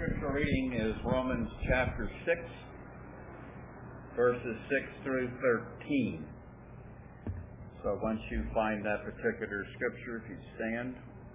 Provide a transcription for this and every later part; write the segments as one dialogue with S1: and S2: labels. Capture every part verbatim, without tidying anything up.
S1: scriptural reading is Romans chapter six, verses six through thirteen. So once you find that particular scripture, if you stand.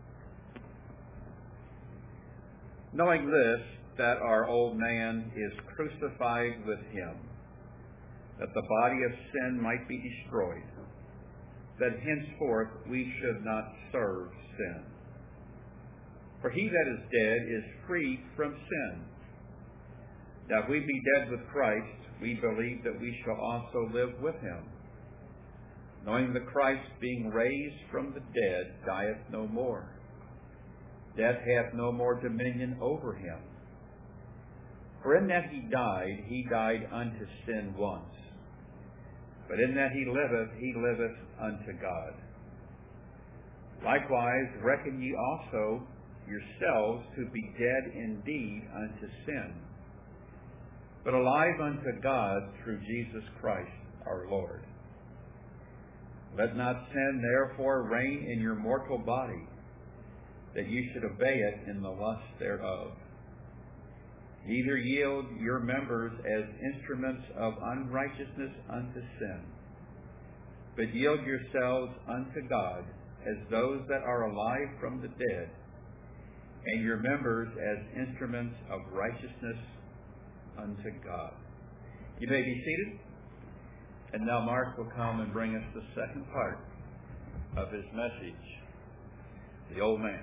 S1: Knowing this, that our old man is crucified with him, that the body of sin might be destroyed, that henceforth we should not serve sin. For he that is dead is freed from sin. Now if we be dead with Christ, we believe that we shall also live with him, knowing that Christ, being raised from the dead, dieth no more. Death hath no more dominion over him. For in that he died, he died unto sin once. But in that he liveth, he liveth unto God. Likewise, reckon ye also yourselves to be dead indeed unto sin, but alive unto God through Jesus Christ our Lord. Let not sin therefore reign in your mortal body, that ye should obey it in the lust thereof. Neither yield your members as instruments of unrighteousness unto sin, but yield yourselves unto God as those that are alive from the dead, and your members as instruments of righteousness unto God. You may be seated. And now Mark will come and bring us the second part of his message, the old man.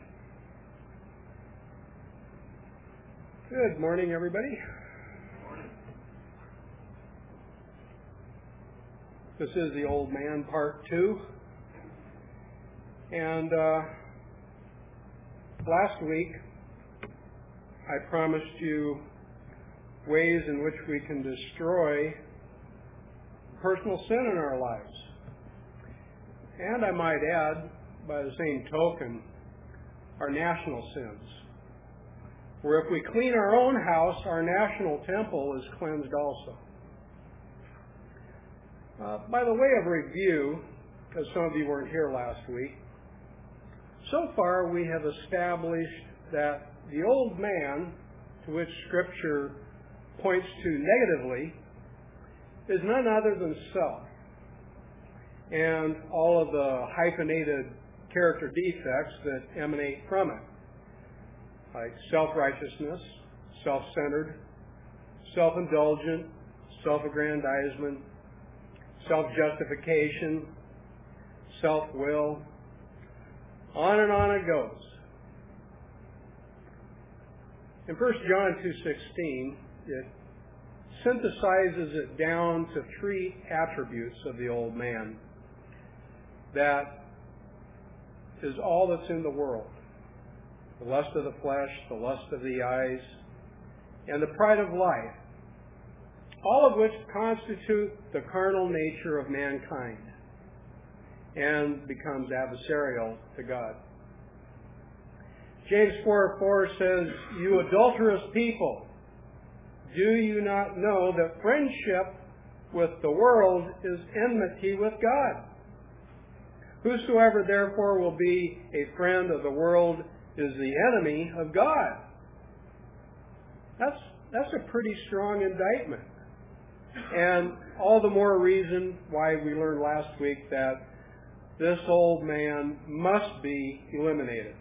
S2: Good morning, everybody.
S1: Good morning.
S2: This is the old man part two. And uh, last week, I promised you ways in which we can destroy personal sin in our lives. And I might add, by the same token, our national sins. Where if we clean our own house, our national temple is cleansed also. Uh, by the way of review, because some of you weren't here last week, so far we have established that the old man, to which Scripture points to negatively, is none other than self, and all of the hyphenated character defects that emanate from it, like self-righteousness, self-centered, self-indulgent, self-aggrandizement, self-justification, self-will. On and on it goes. In First John two sixteen, it synthesizes it down to three attributes of the old man that is all that's in the world. The lust of the flesh, the lust of the eyes, and the pride of life, all of which constitute the carnal nature of mankind and becomes adversarial to God. James four four says, "You adulterous people, do you not know that friendship with the world is enmity with God? Whosoever therefore will be a friend of the world is the enemy of God." That's, that's a pretty strong indictment. And all the more reason why we learned last week that this old man must be eliminated.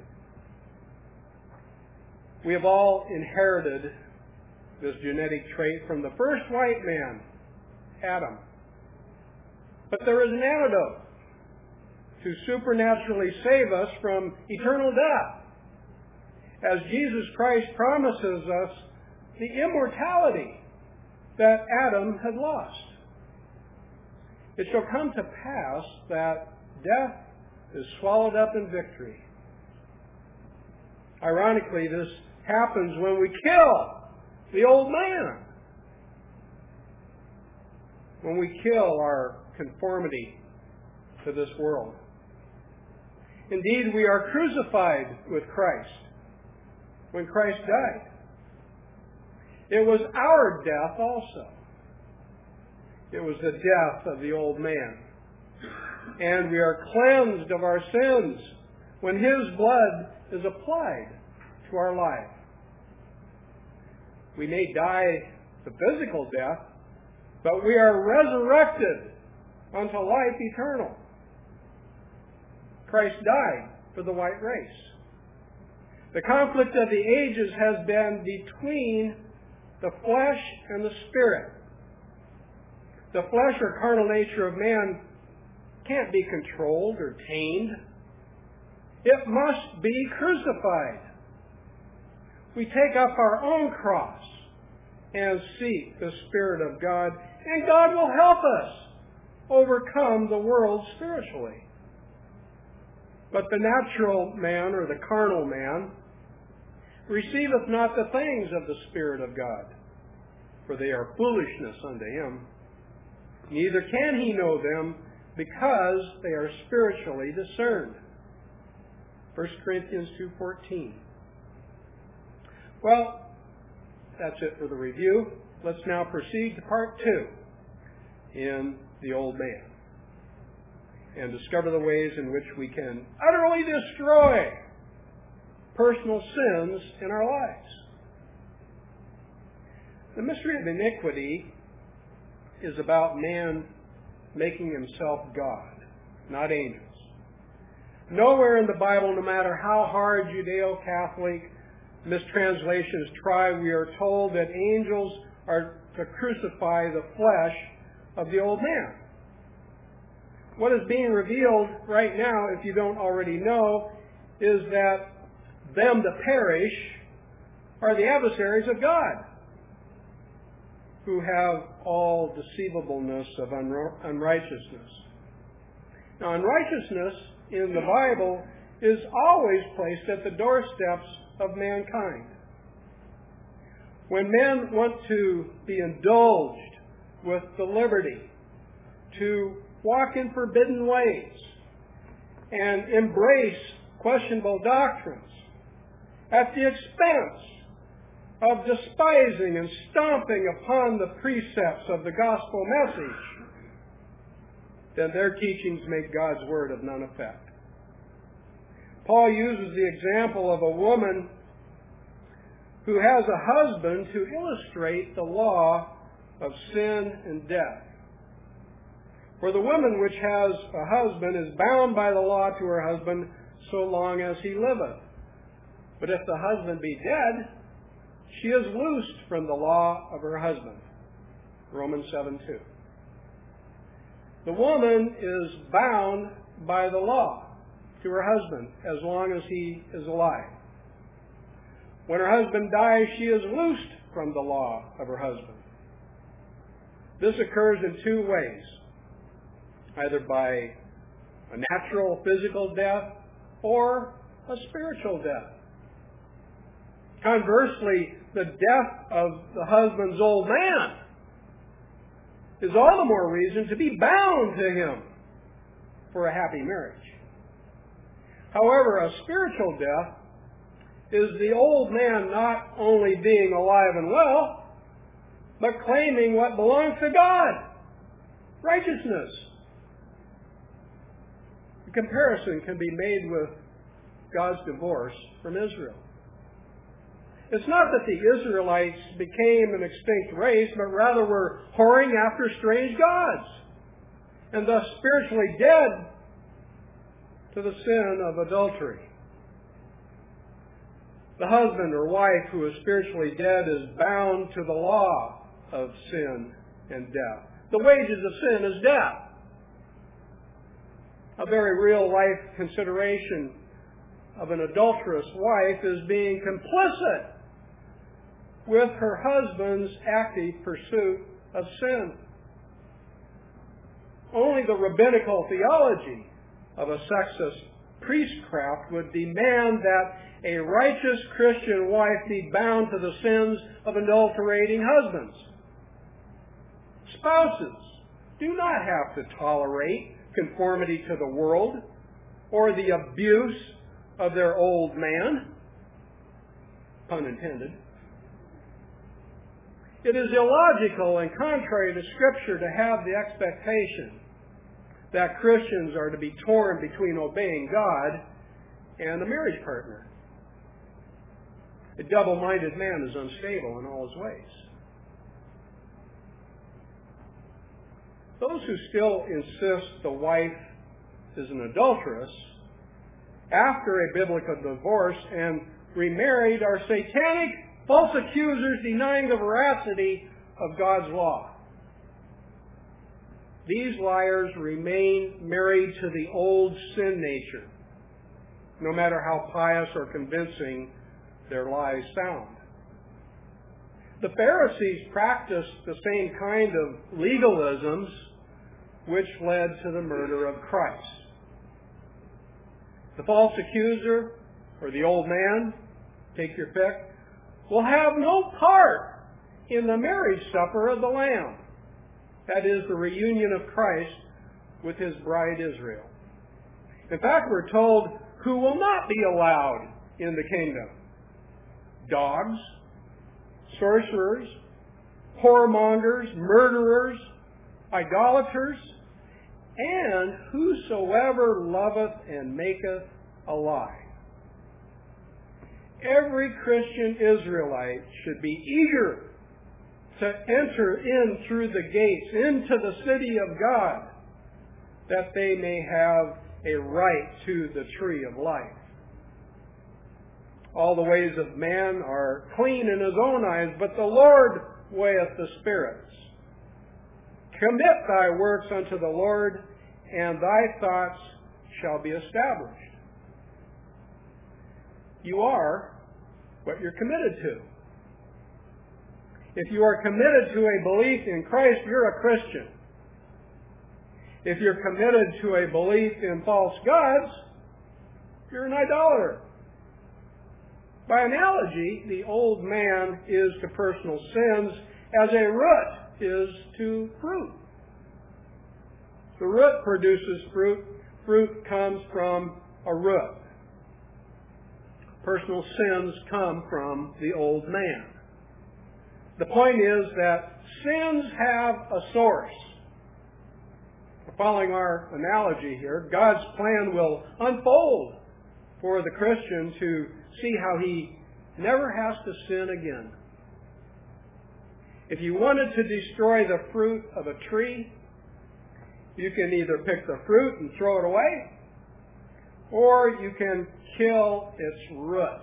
S2: We have all inherited this genetic trait from the first white man, Adam. But there is an antidote to supernaturally save us from eternal death, as Jesus Christ promises us the immortality that Adam had lost. It shall come to pass that death is swallowed up in victory. Ironically, this happens when we kill the old man, when we kill our conformity to this world. Indeed, we are crucified with Christ when Christ died. It was our death also. It was the death of the old man. And we are cleansed of our sins when his blood is applied to our life. We may die the physical death, but we are resurrected unto life eternal. Christ died for the white race. The conflict of the ages has been between the flesh and the spirit. The flesh or carnal nature of man can't be controlled or tamed. It must be crucified. We take up our own cross and seek the Spirit of God, and God will help us overcome the world spiritually. But the natural man, or the carnal man, receiveth not the things of the Spirit of God, for they are foolishness unto him. Neither can he know them, because they are spiritually discerned. First Corinthians two fourteen. Well, that's it for the review. Let's now proceed to part two in the old man and discover the ways in which we can utterly destroy personal sins in our lives. The mystery of iniquity is about man making himself God, not angels. Nowhere in the Bible, no matter how hard Judeo-Catholic mistranslations try, we are told that angels are to crucify the flesh of the old man. What is being revealed right now, if you don't already know, is that them that perish are the adversaries of God, who have all deceivableness of unrighteousness. Now, unrighteousness in the Bible is always placed at the doorsteps of mankind. When men want to be indulged with the liberty to walk in forbidden ways and embrace questionable doctrines at the expense of despising and stomping upon the precepts of the gospel message, then their teachings make God's word of none effect. Paul uses the example of a woman who has a husband to illustrate the law of sin and death. For the woman which has a husband is bound by the law to her husband so long as he liveth. But if the husband be dead, she is loosed from the law of her husband. Romans seven two. The woman is bound by the law to her husband as long as he is alive. When her husband dies, she is loosed from the law of her husband. This occurs in two ways, either by a natural physical death or a spiritual death. Conversely, the death of the husband's old man is all the more reason to be bound to him for a happy marriage. However, a spiritual death is the old man not only being alive and well, but claiming what belongs to God, righteousness. The comparison can be made with God's divorce from Israel. It's not that the Israelites became an extinct race, but rather were whoring after strange gods, and thus spiritually dead to the sin of adultery. The husband or wife who is spiritually dead is bound to the law of sin and death. The wages of sin is death. A very real life consideration of an adulterous wife is being complicit with her husband's active pursuit of sin. Only the rabbinical theology of a sexist priestcraft would demand that a righteous Christian wife be bound to the sins of adulterating husbands. Spouses do not have to tolerate conformity to the world or the abuse of their old man. Pun intended. It is illogical and contrary to Scripture to have the expectation that Christians are to be torn between obeying God and a marriage partner. A double-minded man is unstable in all his ways. Those who still insist the wife is an adulteress after a biblical divorce and remarried are satanic false accusers denying the veracity of God's law. These liars remain married to the old sin nature, no matter how pious or convincing their lies sound. The Pharisees practiced the same kind of legalisms which led to the murder of Christ. The false accuser, or the old man, take your pick, will have no part in the marriage supper of the Lamb. That is, the reunion of Christ with his bride Israel. In fact, we're told who will not be allowed in the kingdom. Dogs, sorcerers, whoremongers, murderers, idolaters, and whosoever loveth and maketh a lie. Every Christian Israelite should be eager to enter in through the gates into the city of God, that they may have a right to the tree of life. All the ways of man are clean in his own eyes, but the Lord weigheth the spirits. Commit thy works unto the Lord, and thy thoughts shall be established. You are what you're committed to. If you are committed to a belief in Christ, you're a Christian. If you're committed to a belief in false gods, you're an idolater. By analogy, the old man is to personal sins as a root is to fruit. The root produces fruit. Fruit comes from a root. Personal sins come from the old man. The point is that sins have a source. Following our analogy here, God's plan will unfold for the Christian to see how he never has to sin again. If you wanted to destroy the fruit of a tree, you can either pick the fruit and throw it away, or you can kill its root.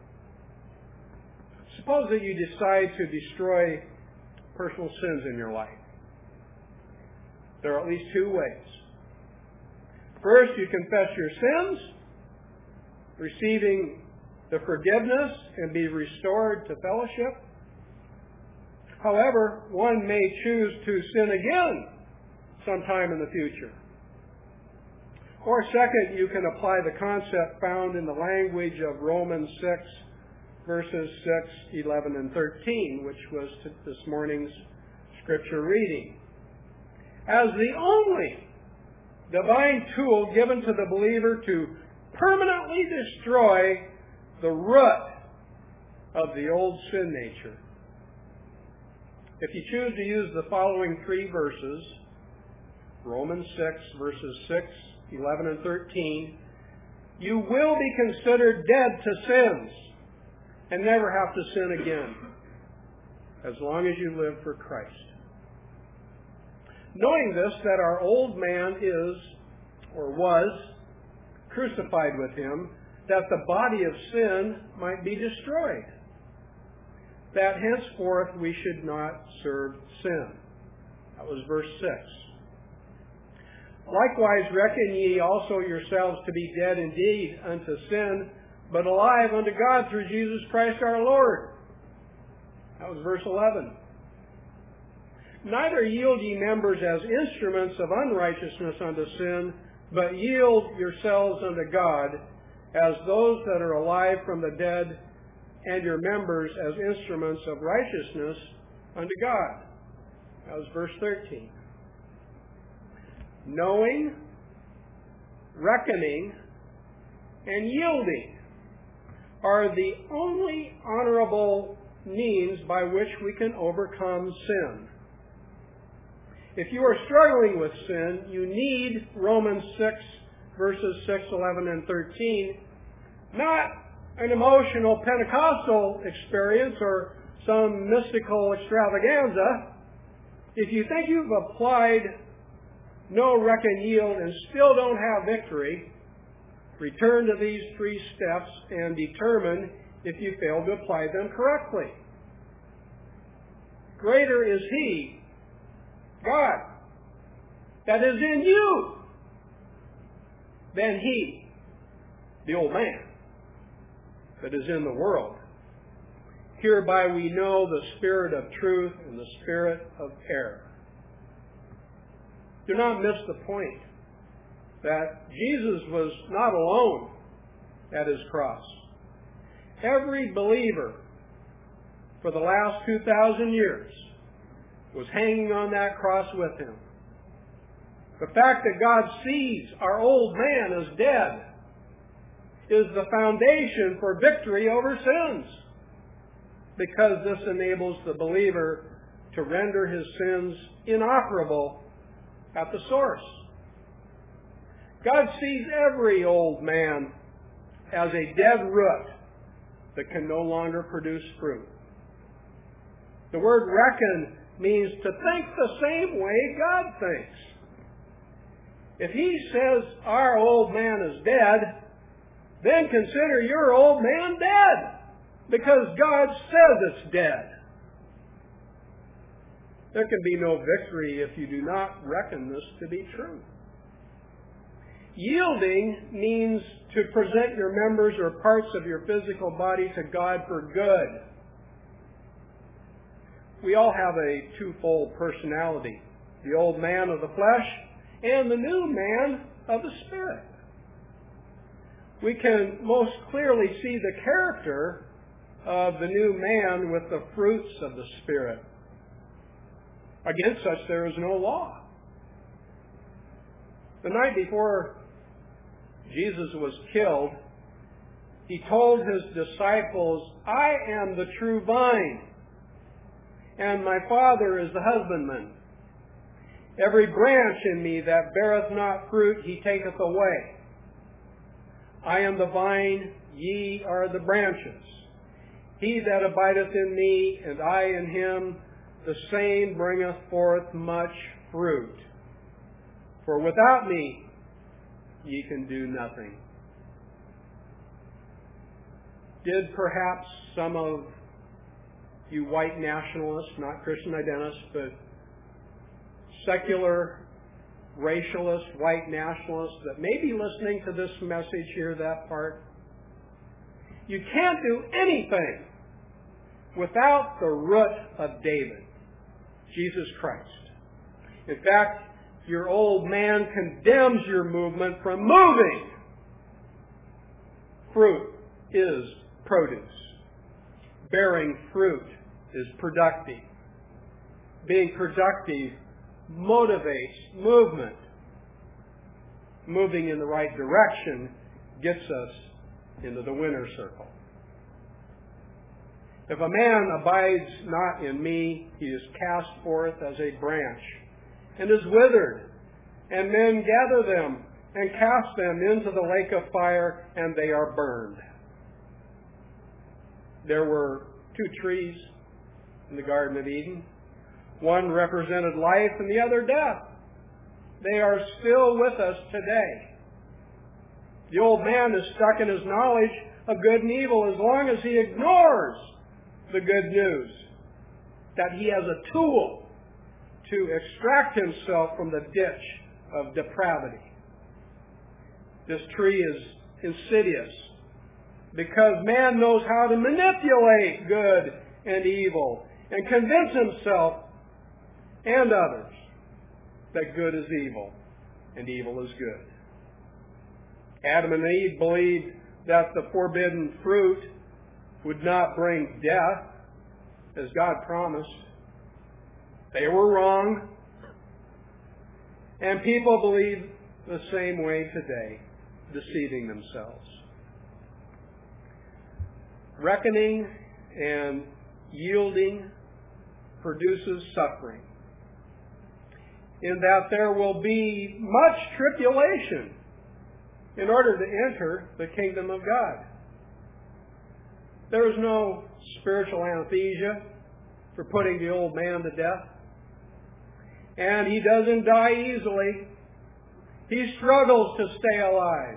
S2: Suppose that you decide to destroy personal sins in your life. There are at least two ways. First, you confess your sins, receiving the forgiveness and be restored to fellowship. However, one may choose to sin again sometime in the future. Or second, you can apply the concept found in the language of Romans six, verses six, eleven, and thirteen, which was this morning's scripture reading. As the only divine tool given to the believer to permanently destroy the root of the old sin nature. If you choose to use the following three verses, Romans six, verses six, eleven, and thirteen, you will be considered dead to sins and never have to sin again, as long as you live for Christ. Knowing this, that our old man is, or was, crucified with him, that the body of sin might be destroyed, that henceforth we should not serve sin. That was verse six. Likewise reckon ye also yourselves to be dead indeed unto sin, but alive unto God through Jesus Christ our Lord. That was verse eleven. Neither yield ye members as instruments of unrighteousness unto sin, but yield yourselves unto God as those that are alive from the dead, and your members as instruments of righteousness unto God. That was verse thirteen. Knowing, reckoning, and yielding are the only honorable means by which we can overcome sin. If you are struggling with sin, you need Romans six, verses six, eleven, and thirteen, not an emotional Pentecostal experience or some mystical extravaganza, if you think you've applied no, reckon, yield, and still don't have victory, return to these three steps and determine if you failed to apply them correctly. Greater is He, God, that is in you than he, the old man, that is in the world. Hereby we know the spirit of truth and the spirit of error. Do not miss the point that Jesus was not alone at his cross. Every believer for the last two thousand years was hanging on that cross with him. The fact that God sees our old man as dead is the foundation for victory over sins, because this enables the believer to render his sins inoperable at the source. God sees every old man as a dead root that can no longer produce fruit. The word reckon means to think the same way God thinks. If he says our old man is dead, then consider your old man dead, because God says it's dead. There can be no victory if you do not reckon this to be true. Yielding means to present your members or parts of your physical body to God for good. We all have a twofold personality, the old man of the flesh and the new man of the Spirit. We can most clearly see the character of the new man with the fruits of the Spirit. Against such there is no law. The night before Jesus was killed, he told his disciples, I am the true vine, and my Father is the husbandman. Every branch in me that beareth not fruit, he taketh away. I am the vine, ye are the branches. He that abideth in me, and I in him, the same bringeth forth much fruit. For without me, ye can do nothing. Did perhaps some of you white nationalists, not Christian identists, but secular, racialist, white nationalists that may be listening to this message hear that part? You can't do anything without the root of David, Jesus Christ. In fact, your old man condemns your movement from moving. Fruit is produce. Bearing fruit is productive. Being productive motivates movement. Moving in the right direction gets us into the winner's circle. If a man abides not in me, he is cast forth as a branch, and is withered, and men gather them and cast them into the lake of fire, and they are burned. There were two trees in the Garden of Eden. One represented life and the other death. They are still with us today. The old man is stuck in his knowledge of good and evil as long as he ignores the good news that he has a tool to extract himself from the ditch of depravity. This tree is insidious because man knows how to manipulate good and evil and convince himself and others that good is evil and evil is good. Adam and Eve believed that the forbidden fruit would not bring death, as God promised. They were wrong. And people believe the same way today, deceiving themselves. Reckoning and yielding produces suffering, in that there will be much tribulation in order to enter the kingdom of God. There is no spiritual anesthesia for putting the old man to death. And he doesn't die easily. He struggles to stay alive.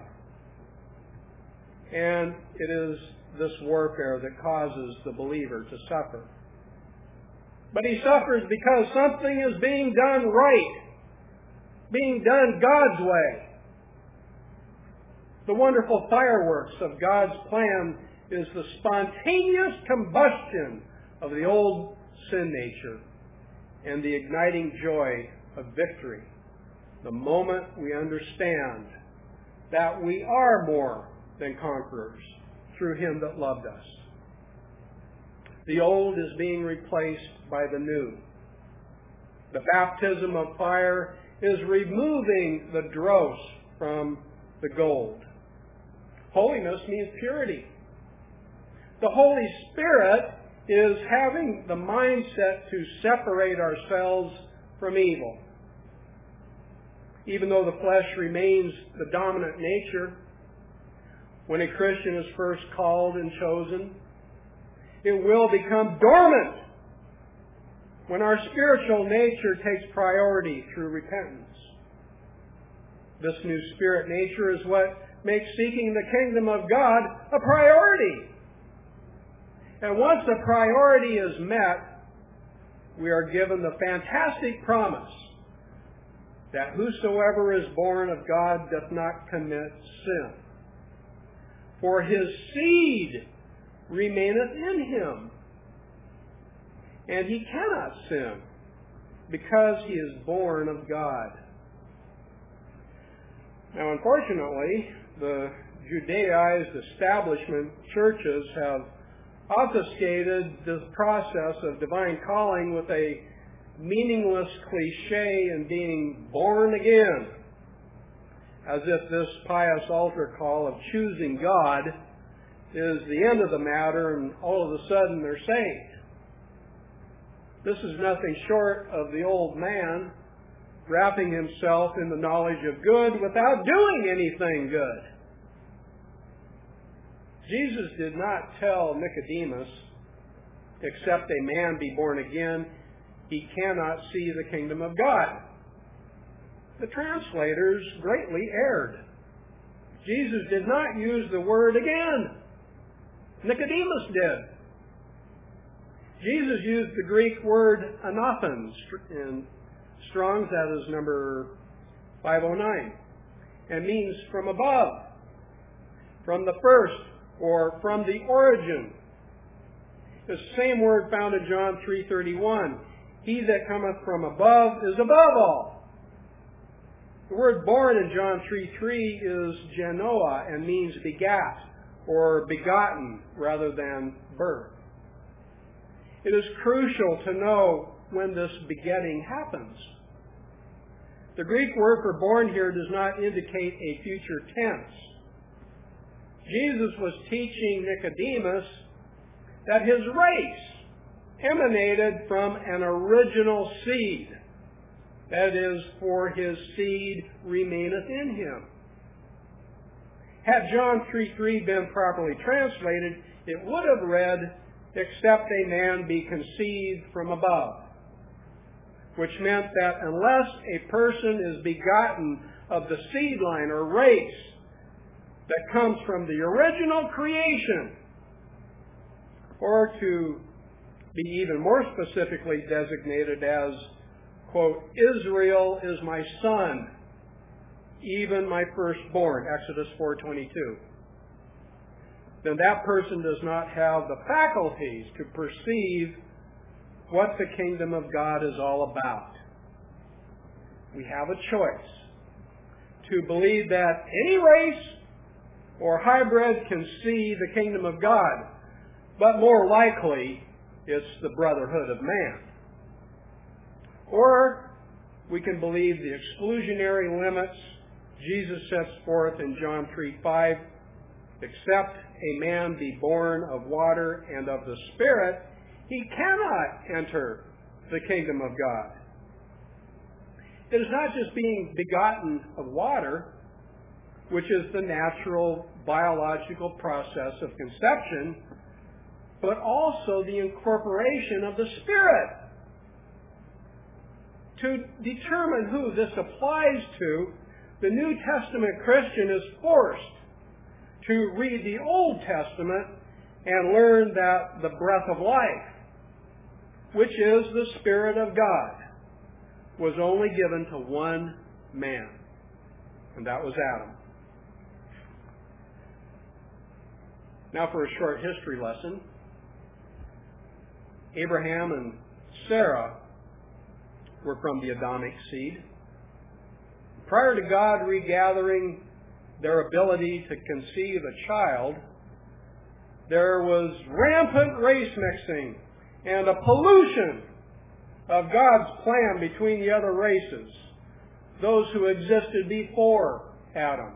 S2: And it is this warfare that causes the believer to suffer. But he suffers because something is being done right, being done God's way. The wonderful fireworks of God's plan is the spontaneous combustion of the old sin nature and the igniting joy of victory. The moment we understand that we are more than conquerors through Him that loved us. The old is being replaced by the new. The baptism of fire is removing the dross from the gold. Holiness means purity. The Holy Spirit is having the mindset to separate ourselves from evil. Even though the flesh remains the dominant nature, when a Christian is first called and chosen, it will become dormant when our spiritual nature takes priority through repentance. This new spirit nature is what makes seeking the kingdom of God a priority. And once the priority is met, we are given the fantastic promise that whosoever is born of God doth not commit sin. For his seed remaineth in him, and he cannot sin, because he is born of God. Now, unfortunately, the Judaized establishment churches have obfuscated this process of divine calling with a meaningless cliche in being born again, as if this pious altar call of choosing God is the end of the matter and all of a sudden they're saved. This is nothing short of the old man wrapping himself in the knowledge of good without doing anything good. Jesus did not tell Nicodemus, except a man be born again, he cannot see the kingdom of God. The translators greatly erred. Jesus did not use the word again. Nicodemus did. Jesus used the Greek word anothen in Strong's, that is number five oh nine, and means from above, from the first, or from the origin. The same word found in John three thirty-one. He that cometh from above is above all. The word born in John three three is genoa and means begat or begotten rather than birth. It is crucial to know when this begetting happens. The Greek word for born here does not indicate a future tense. Jesus was teaching Nicodemus that his race emanated from an original seed. That is, for his seed remaineth in him. Had John three three been properly translated, it would have read, except a man be conceived from above, which meant that unless a person is begotten of the seed line or race that comes from the original creation, or to be even more specifically designated as, quote, Israel is my son, even my firstborn, Exodus four twenty-two, then that person does not have the faculties to perceive what the kingdom of God is all about. We have a choice to believe that any race or hybrid can see the kingdom of God, but more likely it's the brotherhood of man. Or we can believe the exclusionary limits Jesus sets forth in John three five, except a man be born of water and of the Spirit, he cannot enter the kingdom of God. It is not just being begotten of water, which is the natural biological process of conception, but also the incorporation of the Spirit. To determine who this applies to, the New Testament Christian is forced to read the Old Testament and learn that the breath of life, which is the Spirit of God, was only given to one man, and that was Adam. Now for a short history lesson. Abraham and Sarah were from the Adamic seed. Prior to God regathering their ability to conceive a child, there was rampant race mixing and a pollution of God's plan between the other races, those who existed before Adam.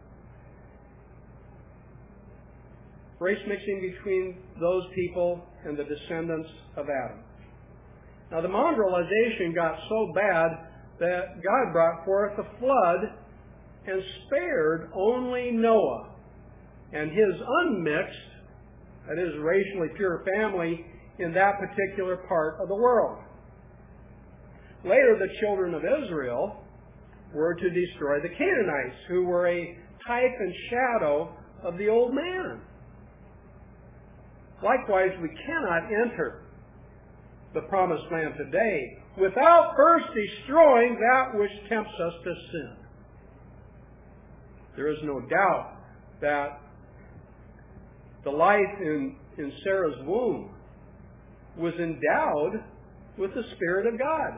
S2: Race mixing between those people and the descendants of Adam. Now the mongrelization got so bad that God brought forth a flood and spared only Noah and his unmixed, that is, racially pure family in that particular part of the world. Later, the children of Israel were to destroy the Canaanites, who were a type and shadow of the old man. Likewise, we cannot enter the promised land today without first destroying that which tempts us to sin. There is no doubt that the life in, in Sarah's womb was endowed with the Spirit of God.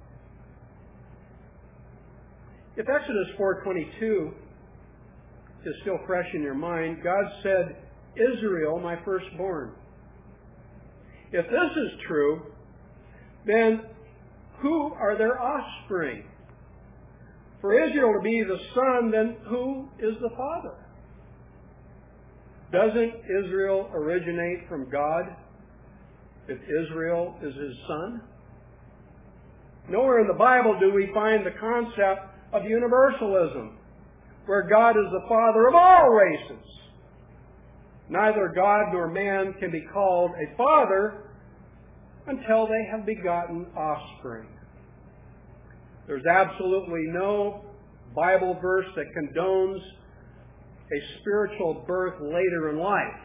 S2: If Exodus four twenty-two is still fresh in your mind, God said, Israel, my firstborn. If this is true, then who are their offspring? For Israel to be the son, then who is the father? Doesn't Israel originate from God if Israel is his son? Nowhere in the Bible do we find the concept of universalism, where God is the father of all races. Neither God nor man can be called a father until they have begotten offspring. There's absolutely no Bible verse that condones a spiritual birth later in life.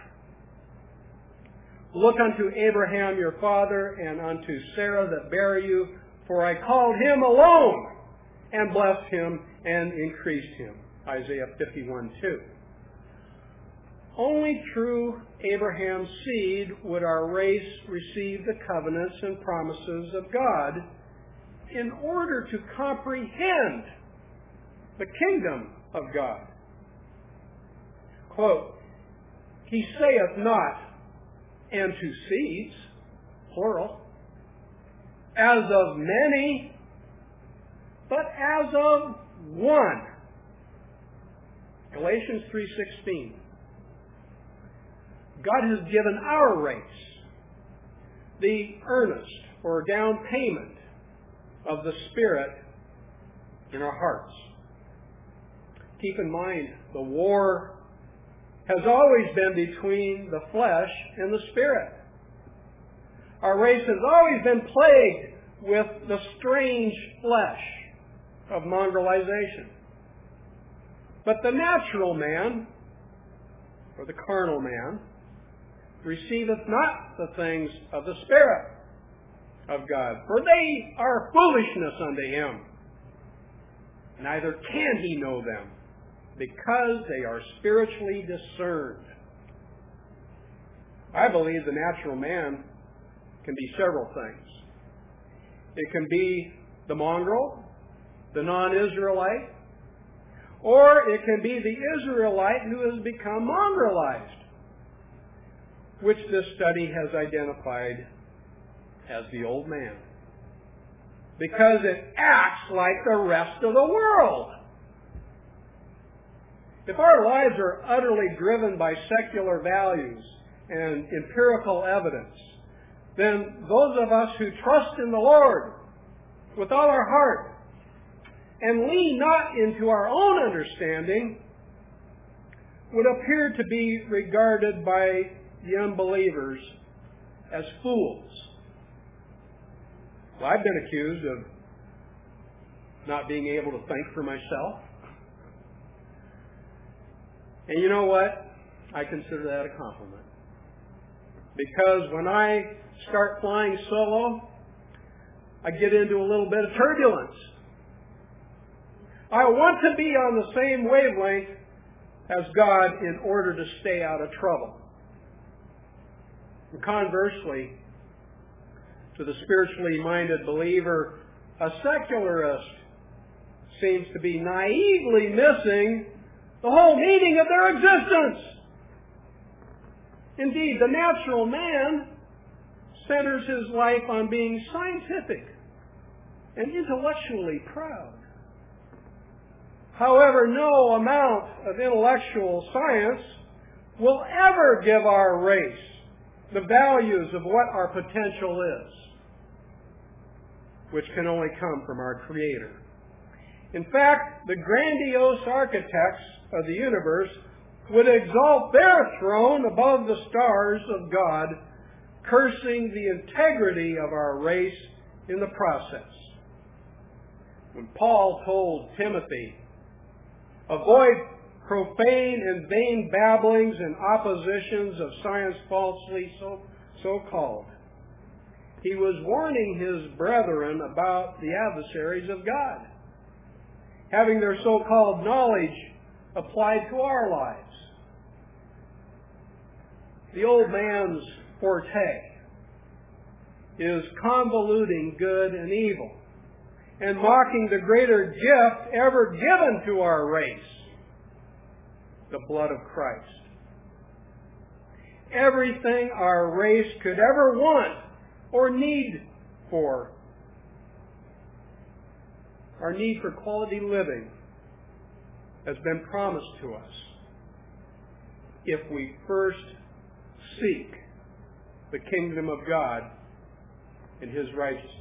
S2: Look unto Abraham your father and unto Sarah that bare you, for I called him alone and blessed him and increased him. Isaiah fifty-one two. Only through Abraham's seed would our race receive the covenants and promises of God in order to comprehend the kingdom of God. Quote, he saith not, and to seeds, plural, as of many, but as of one. Galatians three sixteen. God has given our race the earnest or down payment of the Spirit in our hearts. Keep in mind, the war has always been between the flesh and the Spirit. Our race has always been plagued with the strange flesh of mongrelization. But the natural man, or the carnal man, receiveth not the things of the Spirit of God, for they are foolishness unto him. Neither can he know them, because they are spiritually discerned. I believe the natural man can be several things. It can be the mongrel, the non-Israelite, or it can be the Israelite who has become mongrelized, which this study has identified as the old man, because it acts like the rest of the world. If our lives are utterly driven by secular values and empirical evidence, then those of us who trust in the Lord with all our heart and lean not into our own understanding would appear to be regarded by the unbelievers as fools. Well, I've been accused of not being able to think for myself. And you know what? I consider that a compliment. Because when I start flying solo, I get into a little bit of turbulence. I want to be on the same wavelength as God in order to stay out of trouble. And conversely, to the spiritually minded believer, a secularist seems to be naively missing the whole meaning of their existence. Indeed, the natural man centers his life on being scientific and intellectually proud. However, no amount of intellectual science will ever give our race the values of what our potential is, which can only come from our Creator. In fact, the grandiose architects of the universe would exalt their throne above the stars of God, cursing the integrity of our race in the process. When Paul told Timothy, avoid profane and vain babblings and oppositions of science falsely so, so called, he was warning his brethren about the adversaries of God, having their so-called knowledge applied to our lives. The old man's forte is convoluting good and evil and mocking the greater gift ever given to our race, the blood of Christ. Everything our race could ever want or need for, our need for quality living, has been promised to us if we first seek the kingdom of God and His righteousness.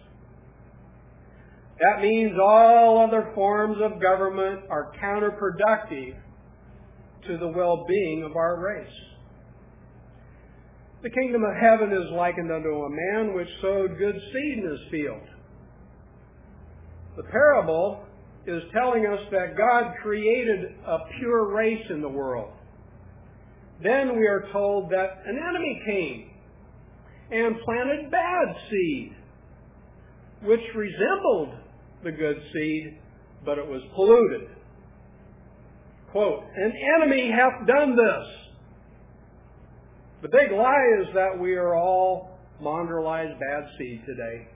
S2: That means all other forms of government are counterproductive to the well-being of our race. The kingdom of heaven is likened unto a man which sowed good seed in his field. The parable is telling us that God created a pure race in the world. Then we are told that an enemy came and planted bad seed, which resembled the good seed, but it was polluted. Quote, an enemy hath done this. The big lie is that we are all mongrelized bad seed today.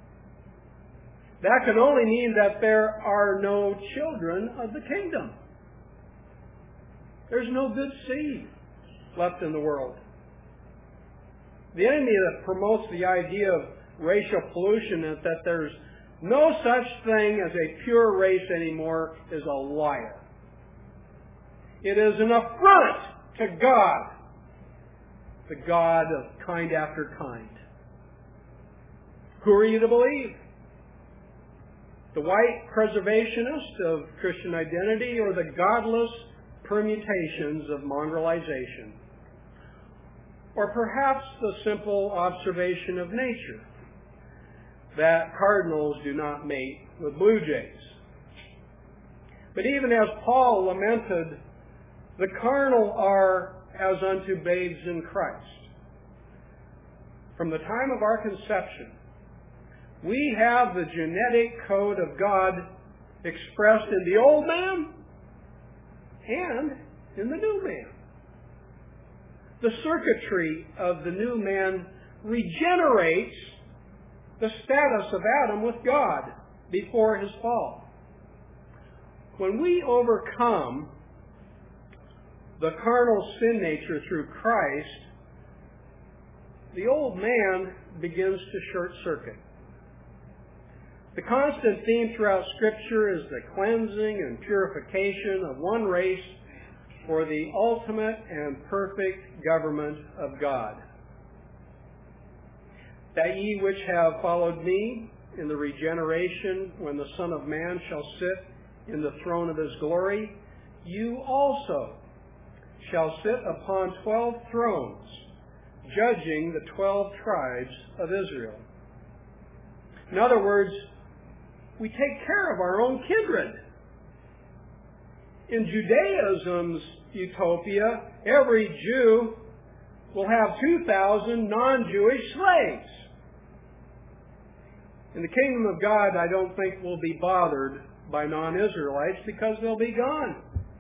S2: That can only mean that there are no children of the kingdom. There's no good seed left in the world. The enemy that promotes the idea of racial pollution and that there's no such thing as a pure race anymore is a liar. It is an affront to God, the God of kind after kind. Who are you to believe? The white preservationist of Christian identity or the godless permutations of mongrelization? Or perhaps the simple observation of nature that cardinals do not mate with blue jays. But even as Paul lamented, the carnal are as unto babes in Christ. From the time of our conception, we have the genetic code of God expressed in the old man and in the new man. The circuitry of the new man regenerates the status of Adam with God before his fall. When we overcome the carnal sin nature through Christ, the old man begins to short circuit. The constant theme throughout Scripture is the cleansing and purification of one race for the ultimate and perfect government of God. That ye which have followed me in the regeneration when the Son of Man shall sit in the throne of his glory, you also shall sit upon twelve thrones, judging the twelve tribes of Israel. In other words, we take care of our own kindred. In Judaism's utopia, every Jew will have two thousand non-Jewish slaves. In the kingdom of God, I don't think we'll be bothered by non-Israelites because they'll be gone.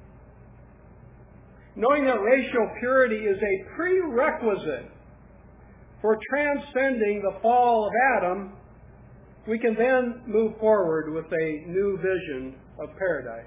S2: Knowing that racial purity is a prerequisite for transcending the fall of Adam, we can then move forward with a new vision of paradise.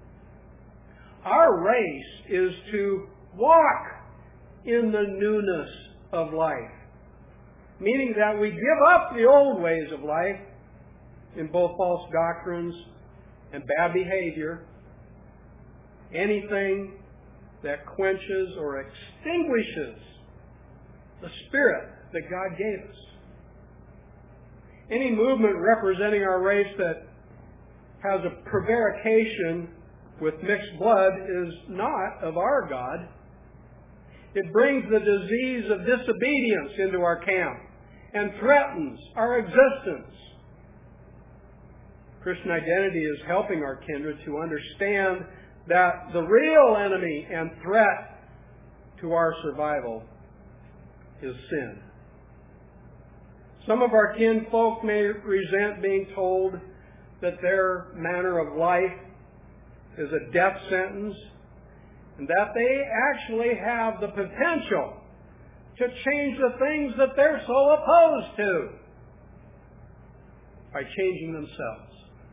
S2: Our race is to walk in the newness of life, meaning that we give up the old ways of life in both false doctrines and bad behavior, anything that quenches or extinguishes the spirit that God gave us. Any movement representing our race that has a prevarication with mixed blood is not of our God. It brings the disease of disobedience into our camp and threatens our existence. Christian identity is helping our kindred to understand that the real enemy and threat to our survival is sin. Some of our kinfolk may resent being told that their manner of life is a death sentence and that they actually have the potential to change the things that they're so opposed to by changing themselves.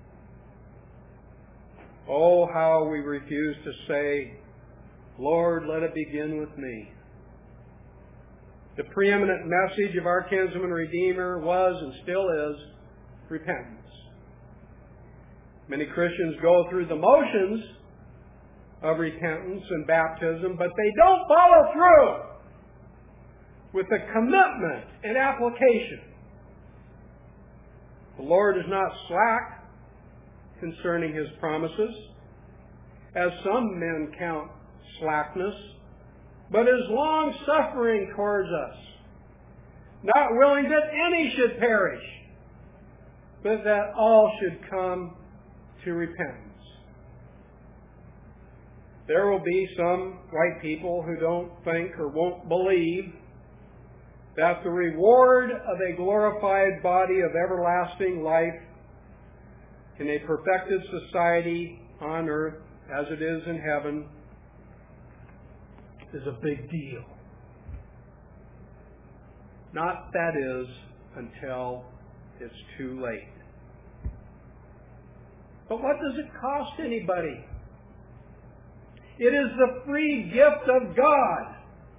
S2: Oh, how we refuse to say, Lord, let it begin with me. The preeminent message of our kinsman Redeemer was and still is repentance. Many Christians go through the motions of repentance and baptism, but they don't follow through with the commitment and application. The Lord is not slack concerning His promises, as some men count slackness, but is long-suffering towards us, not willing that any should perish, but that all should come to repentance. There will be some white people who don't think or won't believe that the reward of a glorified body of everlasting life in a perfected society on earth as it is in heaven is a big deal. Not, that is, until it's too late. But what does it cost anybody? It is the free gift of God.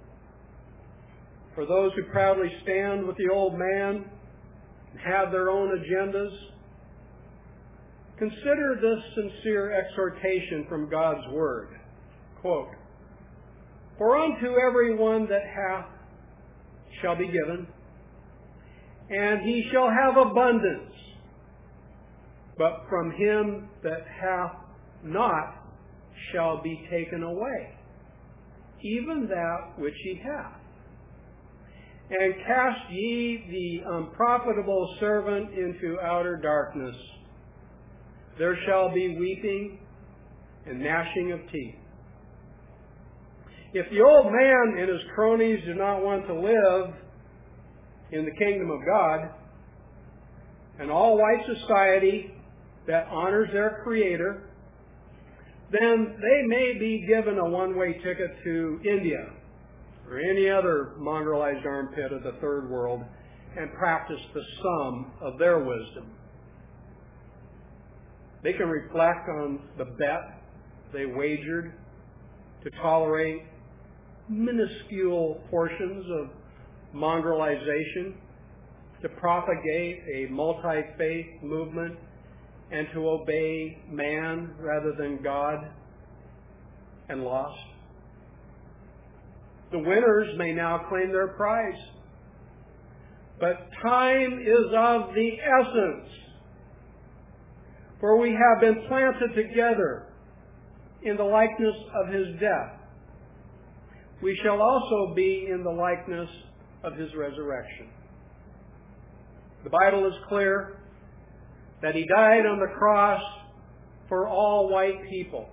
S2: For those who proudly stand with the old man and have their own agendas, consider this sincere exhortation from God's Word. Quote, "For unto every one that hath shall be given, and he shall have abundance. But from him that hath not shall be taken away, even that which he hath. And cast ye the unprofitable servant into outer darkness. There shall be weeping and gnashing of teeth." If the old man and his cronies do not want to live in the kingdom of God, and all white society that honors their Creator, then they may be given a one-way ticket to India or any other mongrelized armpit of the third world and practice the sum of their wisdom. They can reflect on the bet they wagered to tolerate minuscule portions of mongrelization, to propagate a multi-faith movement, and to obey man rather than God, and lost. The winners may now claim their prize, but time is of the essence, for we have been planted together in the likeness of His death. We shall also be in the likeness of his resurrection. The Bible is clear that he died on the cross for all white people.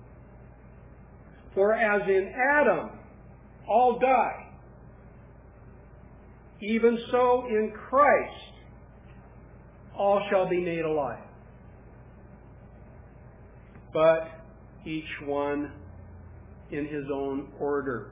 S2: For as in Adam all die, even so in Christ all shall be made alive. But each one in his own order.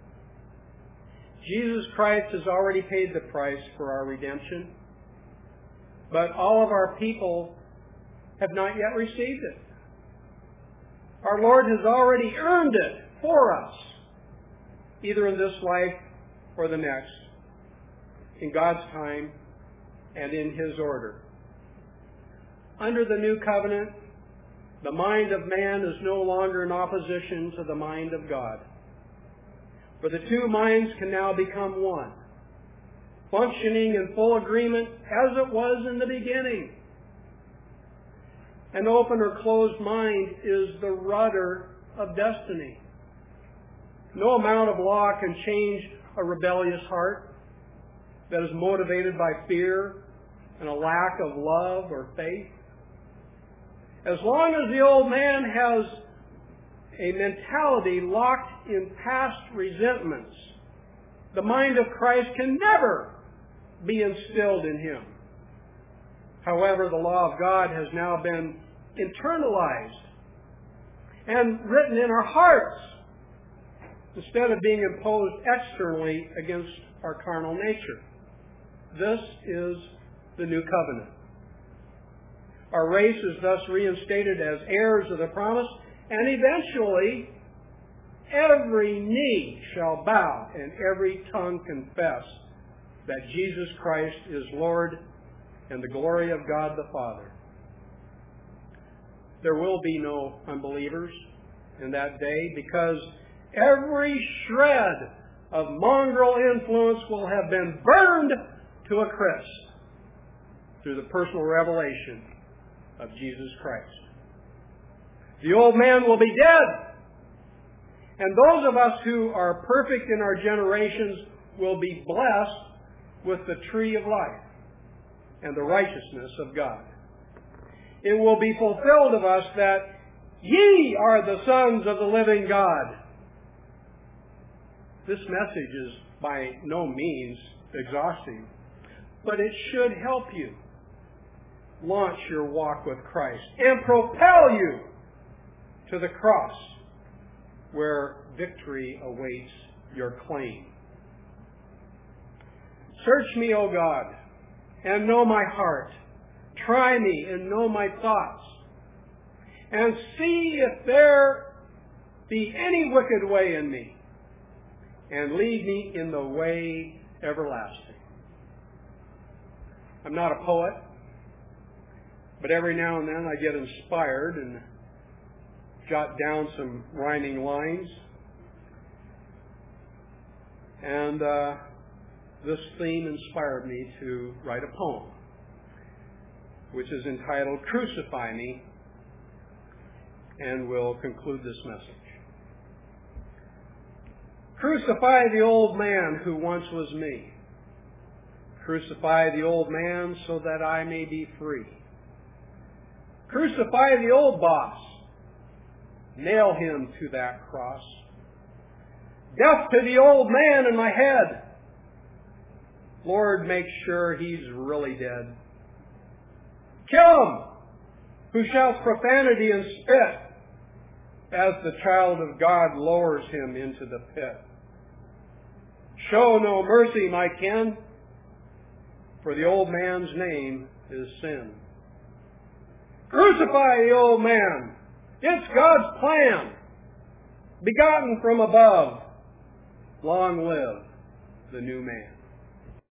S2: Jesus Christ has already paid the price for our redemption, but all of our people have not yet received it. Our Lord has already earned it for us, either in this life or the next, in God's time and in his order. Under the new covenant, the mind of man is no longer in opposition to the mind of God. For the two minds can now become one, functioning in full agreement as it was in the beginning. An open or closed mind is the rudder of destiny. No amount of law can change a rebellious heart that is motivated by fear and a lack of love or faith. As long as the old man has a mentality locked in past resentments, the mind of Christ can never be instilled in him. However, the law of God has now been internalized and written in our hearts instead of being imposed externally against our carnal nature. This is the new covenant. Our race is thus reinstated as heirs of the promise, and eventually every knee shall bow and every tongue confess that Jesus Christ is Lord and the glory of God the Father. There will be no unbelievers in that day because every shred of mongrel influence will have been burned to a crisp through the personal revelation of Jesus Christ. The old man will be dead, and those of us who are perfect in our generations will be blessed with the tree of life and the righteousness of God. It will be fulfilled of us that ye are the sons of the living God. This message is by no means exhaustive, but it should help you launch your walk with Christ and propel you to the cross where victory awaits your claim. Search me, O God, and know my heart. Try me and know my thoughts, and see if there be any wicked way in me, and lead me in the way everlasting. I'm not a poet, but every now and then I get inspired and jot down some rhyming lines. And uh, this theme inspired me to write a poem, which is entitled Crucify Me, and will conclude this message. Crucify the old man who once was me. Crucify the old man so that I may be free. Crucify the old boss. Nail him to that cross. Death to the old man in my head. Lord, make sure he's really dead. Kill him who shouts profanity and spit as the child of God lowers him into the pit. Show no mercy, my kin, for the old man's name is sin. Crucify the old man. It's God's plan. Begotten from above. Long live the new man.